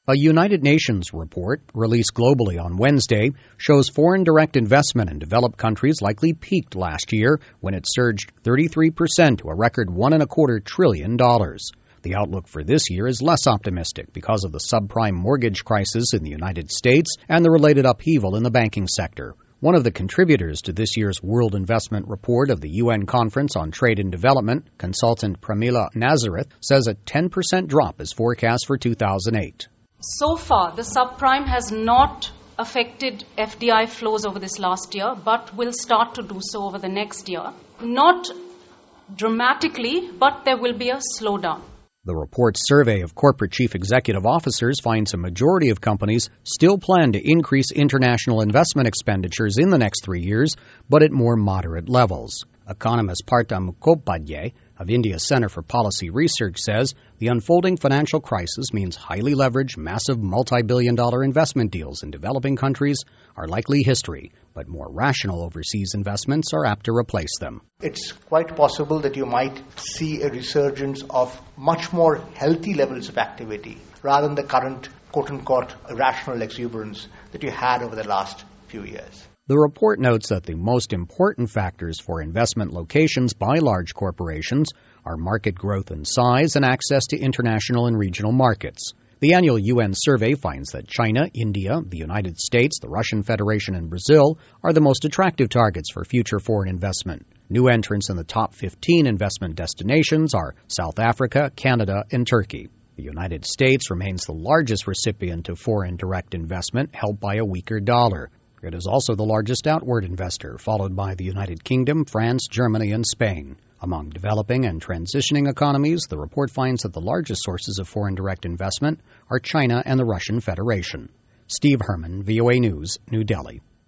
A United Nations report released globally on Wednesday shows foreign direct investment in developed countries likely peaked last year when it surged 33% to a record $1.25 trillion. The outlook for this year is less optimistic because of the subprime mortgage crisis in the United States and the related upheaval in the banking sector. One of the contributors to this year's World Investment Report of the UN Conference on Trade and Development, consultant Pramila Nazareth, says a 10% drop is forecast for 2008. So far, the subprime has not affected FDI flows over this last year, but will start to do so over the next year. Not dramatically, but there will be a slowdown. The report's survey of corporate chief executive officers finds a majority of companies still plan to increase international investment expenditures in the next 3 years, but at more moderate levels. Economist Partha Mukhopadhyay of India's Center for Policy Research says the unfolding financial crisis means highly leveraged, massive multi-billion-dollar investment deals in developing countries are likely history, but more rational overseas investments are apt to replace them. It's quite possible that you might see a resurgence of much more healthy levels of activity rather than the current quote-unquote irrational exuberance that you had over the last few years. The report notes that the most important factors for investment locations by large corporations are market growth and size and access to international and regional markets. The annual UN survey finds that China, India, the United States, the Russian Federation, and Brazil are the most attractive targets for future foreign investment. New entrants in the top 15 investment destinations are South Africa, Canada, and Turkey. The United States remains the largest recipient of foreign direct investment, helped by a weaker dollar. It is also the largest outward investor, followed by the United Kingdom, France, Germany, and Spain. Among developing and transitioning economies, the report finds that the largest sources of foreign direct investment are China and the Russian Federation. Steve Herman, VOA News, New Delhi.